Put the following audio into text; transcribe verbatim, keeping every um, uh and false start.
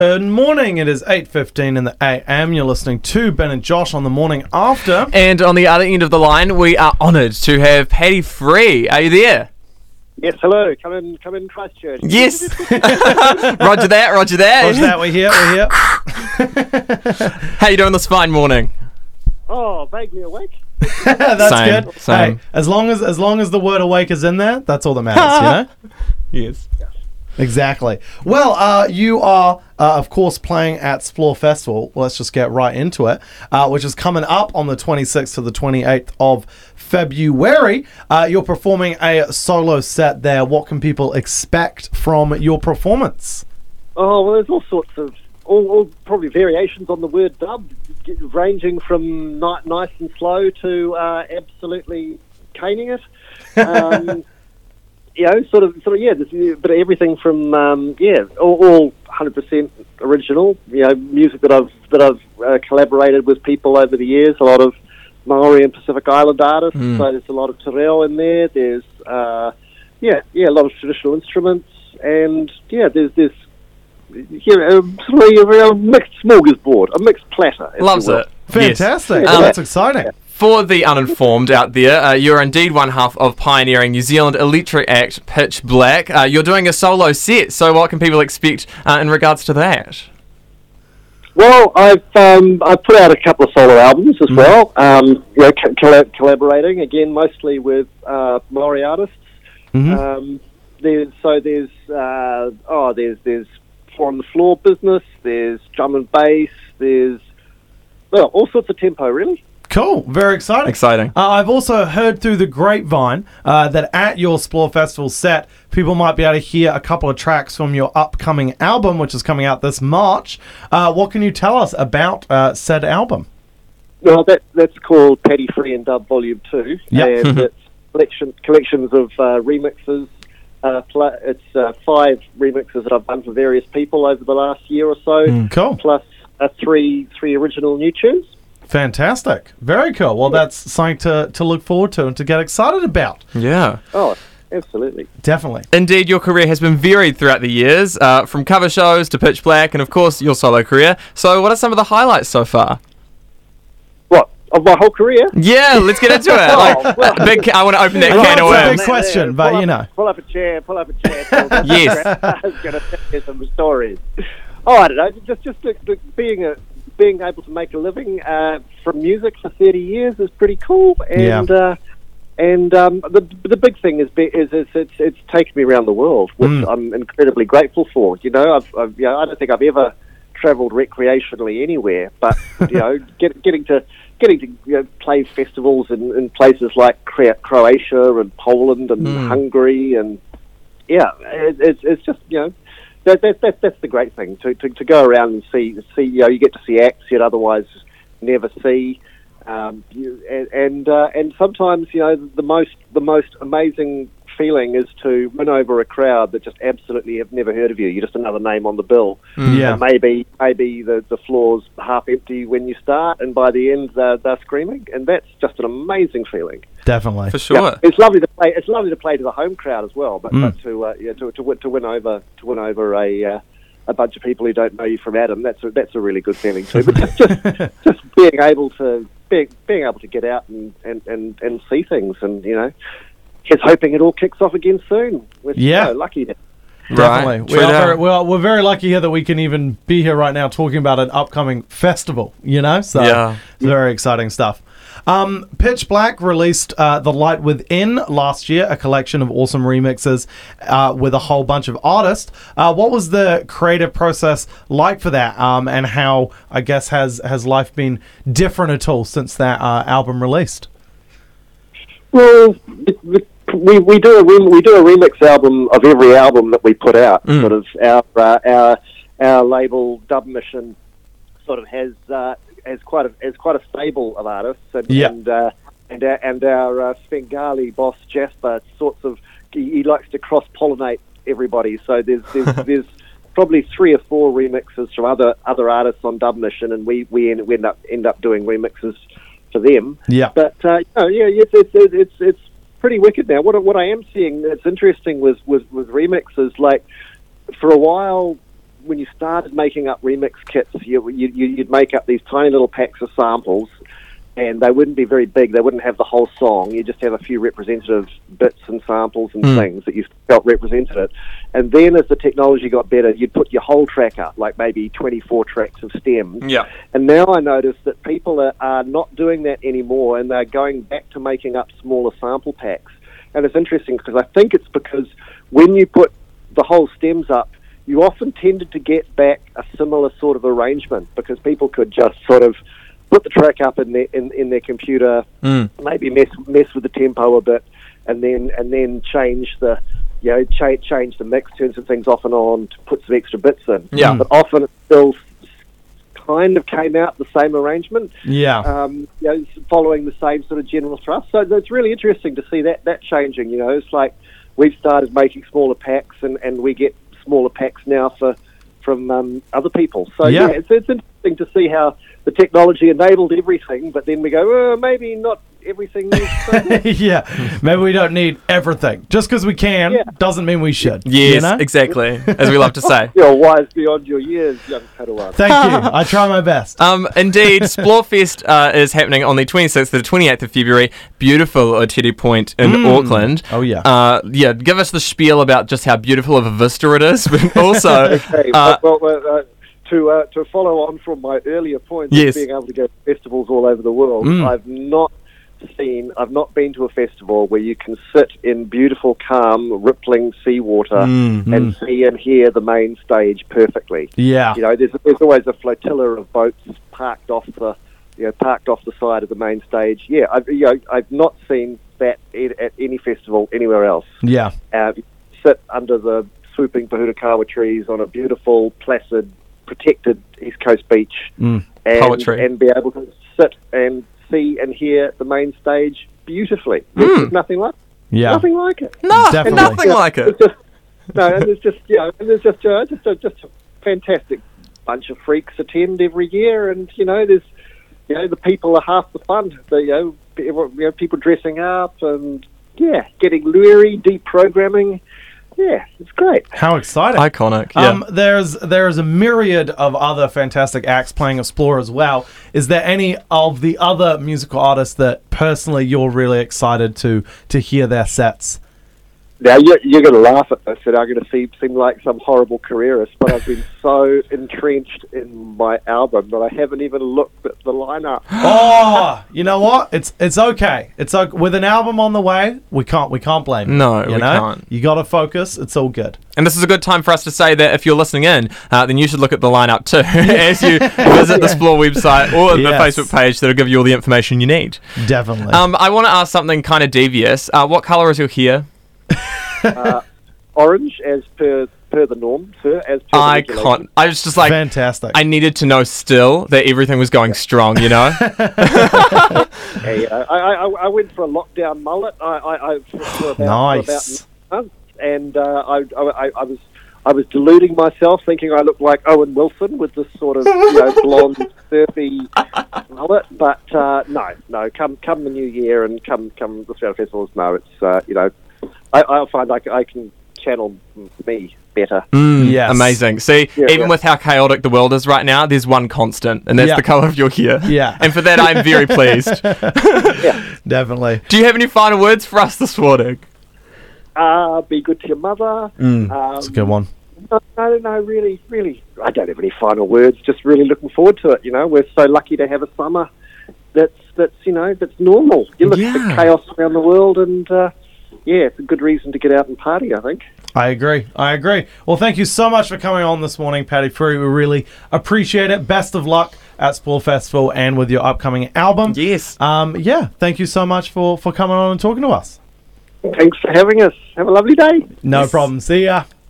Good morning, it is eight fifteen in the A M. You're listening to Ben and Josh on the morning after. And on the other end of the line, we are honoured to have Paddy Free. Are you there? Yes, hello. Come in, come in, Christchurch. Yes. roger that, roger that. Roger that, we're here, we're here. How you doing this fine morning? Oh, vaguely awake. That's Same, good. same. Hey, as long as as long as the word awake is in there, that's all that matters, you know? Yes. Exactly. Well, uh, you are, uh, of course, playing at Splore Festival. Let's just get right into it, uh, which is coming up on the twenty-sixth to the twenty-eighth of February. Uh, you're performing a solo set there. What can people expect from your performance? Oh, well, there's all sorts of, all, all probably variations on the word dub, ranging from ni- nice and slow to uh, absolutely caning it. Um, you know, sort of, sort of, yeah, there's a bit of everything from, um, yeah, all, all one hundred percent original. You know, music that I've that I've uh, collaborated with people over the years. A lot of Maori and Pacific Island artists. Mm. So there's a lot of te reo in there. There's, uh, yeah, yeah, a lot of traditional instruments, and yeah, there's this, yeah, um, sort of a, a mixed smorgasbord, a mixed platter. if Loves you will. it. Fantastic. Yes. Oh, Um, that's exciting. For the uninformed out there, uh, you're indeed one half of pioneering New Zealand electric act Pitch Black. Uh, you're doing a solo set, so what can people expect uh, in regards to that? Well, I've um, I've put out a couple of solo albums as well. Um, you know, co- colla- collaborating again, mostly with uh, Maori artists. Mhm. Um, there's so there's uh, oh there's there's four on the floor business. There's drum and bass. There's well all sorts of tempo really. Cool. Very exciting. Exciting. Uh, I've also heard through the grapevine uh, that at your Splore Festival set, people might be able to hear a couple of tracks from your upcoming album, which is coming out this March. Uh, what can you tell us about uh, said album? Well, that that's called Paddy Free and Dub Volume Two, Yep. and it's collection collections of uh, remixes. Uh, pl- it's uh, five remixes that I've done for various people over the last year or so, Cool. plus uh, three three original new tunes. Fantastic. Very cool. Well, that's something to, to look forward to and to get excited about. Yeah. Oh, absolutely. Definitely. Indeed, your career has been varied throughout the years, uh, from cover shows to Pitch Black, and of course, your solo career. So what are some of the highlights so far? What, of my whole career? Yeah, let's get into it. Like, well- big, I want to open that I know can of it's a worms. big question, but pull you up- know. Pull up a chair, pull up a chair. pull up a Yes. chair. I was going to tell you some stories. Oh, I don't know, just, just the, the, being a... being able to make a living uh, from music for thirty years is pretty cool, and Yeah. uh, and um, the the big thing is be, is, is it's it's taken me around the world, which Mm. I'm incredibly grateful for. You know, I've, I've you know, I don't think I've ever travelled recreationally anywhere, but you know, get, getting to getting to you know, play festivals in, in places like Cro- Croatia and Poland and Mm. Hungary, and yeah, it, it's it's just you know. That, that, that, that's the great thing, to, to, to go around and see, see, you know, you get to see acts you'd otherwise never see. Um, you, and and, uh, and sometimes, you know, the most the most amazing feeling is to win over a crowd that just absolutely have never heard of you. You're just another name on the bill. Yeah. And maybe maybe the, the floor's half empty when you start, and by the end they're, they're screaming, and that's just an amazing feeling. Definitely. For sure. Yeah, it's lovely to play. It's lovely to play to the home crowd as well, but, Mm. but to uh, yeah, to to win, to win over to win over a uh, a bunch of people who don't know you from Adam. That's a, that's a really good feeling too. But just just, just being able to being, being able to get out and, and, and, and see things, and you know, just hoping it all kicks off again soon. We're Yeah. so lucky. To, Definitely. Right. We True are that. very, well, we're very lucky here that we can even be here right now talking about an upcoming festival, you know? So Yeah. it's very exciting stuff. Um, Pitch Black released uh, The Light Within last year, a collection of awesome remixes uh, with a whole bunch of artists. Uh, what was the creative process like for that? Um, and how, I guess, has, has life been different at all since that uh, album released? well, we we do a rem- we do a remix album of every album that we put out. Mm. Sort of our uh, our our label Dub Mission sort of has uh, has quite a has quite a stable of artists, and Yeah. and uh, and our, and our uh, Svengali boss Jasper sorts of he, he likes to cross pollinate everybody. So there's there's, there's probably three or four remixes from other other artists on Dub Mission, and we we end, we end up end up doing remixes for them. Yeah. But uh, you know, yeah, it's it's it's it's, it's pretty wicked now. What what I am seeing that's interesting was was, was remixes. Like for a while, when you started making up remix kits, you, you, you'd make up these tiny little packs of samples, and they wouldn't be very big. They wouldn't have the whole song. You just have a few representative bits and samples and Mm. things that you felt represented it. And then as the technology got better, you'd put your whole track up, like maybe twenty-four tracks of stems. Yeah. And now I notice that people are, are not doing that anymore, and they're going back to making up smaller sample packs. And it's interesting because I think it's because when you put the whole stems up, you often tended to get back a similar sort of arrangement because people could just sort of put the track up in their in, in their computer, Mm. maybe mess mess with the tempo a bit, and then and then change the you know cha- change the mix, turn some things off and on to put some extra bits in. Yeah. But often it still s- kind of came out the same arrangement. Yeah. Um, you know, following the same sort of general thrust. So it's really interesting to see that that changing. You know, it's like we've started making smaller packs, and, and we get smaller packs now for from um, other people. So Yeah. yeah, it's, it's interesting to see how the technology enabled everything, but then we go, oh, maybe not everything needs to yeah. Maybe we don't need everything. Just because we can Yeah. doesn't mean we should. Yes, You know? exactly, as we love to say. You're wise beyond your years, young Padawan. Thank you. I try my best. Um, indeed, Splorefest uh, is happening on the twenty-sixth to the twenty-eighth of February. Beautiful Otiri Point in Mm. Auckland. Oh, yeah. Uh, yeah, give us the spiel about just how beautiful of a vista it is, but also... Okay, uh, well, well uh, to uh, to follow on from my earlier point Yes. of being able to go to festivals all over the world, Mm. I've not seen, I've not been to a festival where you can sit in beautiful, calm, rippling seawater Mm. and see and hear the main stage perfectly. Yeah. You know, there's there's always a flotilla of boats parked off the, you know, parked off the side of the main stage. Yeah, I've you know I've not seen that at, at any festival anywhere else. Yeah. Uh, sit under the swooping Pohutukawa trees on a beautiful, placid, protected East Coast beach, Mm. and Poetry. and be able to sit and see and hear the main stage beautifully. There's Mm. just nothing like Yeah. nothing like it. no, Definitely. nothing Yeah, like it. It's just, no, and there's just you know, and there's just uh, just a, just a fantastic bunch of freaks attend every year, and you know, there's you know, the people are half the fun. The, you know, pe- you know, people dressing up and yeah, getting leery, deprogramming. Yeah, it's great. How exciting. Iconic, yeah. Um, there's there is a myriad of other fantastic acts playing Explore as well. Is there any of the other musical artists that personally you're really excited to to hear their sets? Now, you're, you're going to laugh at this, and I'm going to seem, seem like some horrible careerist, but I've been so entrenched in my album that I haven't even looked at the lineup. Oh, you know what? It's it's okay. It's okay. With an album on the way, we can't we can't blame you. No, you we know? can't. You got to focus. It's all good. And this is a good time for us to say that if you're listening in, uh, then you should look at the lineup too as you visit the Splore website or the Yes. Facebook page that'll give you all the information you need. Definitely. Um, I want to ask something kind of devious. Uh, what colour is your hair? Uh, orange, as per per the norm, sir, as per the I regulation. can't. I was just like, Fantastic. I needed to know still that everything was going strong, you know? Hey, uh, I, I, I went for a lockdown mullet. I, I, I for, for about, Nice. For about months, and uh, I, I, I was I was deluding myself, thinking I looked like Owen Wilson with this sort of you know blonde, surfy mullet. But uh, no, no. Come come the new year and come come the Australian festivals. No, it's uh, you know, I, I find I, c- I can channel me better. Mm, Yes. Amazing. See, Yeah, even yeah. with how chaotic the world is right now, there's one constant, and that's Yeah. the colour of your hair. Yeah. And for that, I'm very pleased. Definitely. Do you have any final words for us this morning? Uh, be good to your mother. Mm, Um, that's a good one. No, no, no, really, really. I don't have any final words. Just really looking forward to it. You know, we're so lucky to have a summer that's that's you know that's normal. You look at Yeah. the chaos around the world, and uh, yeah, it's a good reason to get out and party, I think. I agree. I agree. Well, thank you so much for coming on this morning, Paddy Free. We really appreciate it. Best of luck at Splore Festival and with your upcoming album. Yes. Um, yeah, thank you so much for, for coming on and talking to us. Thanks for having us. Have a lovely day. No Yes. problem. See ya.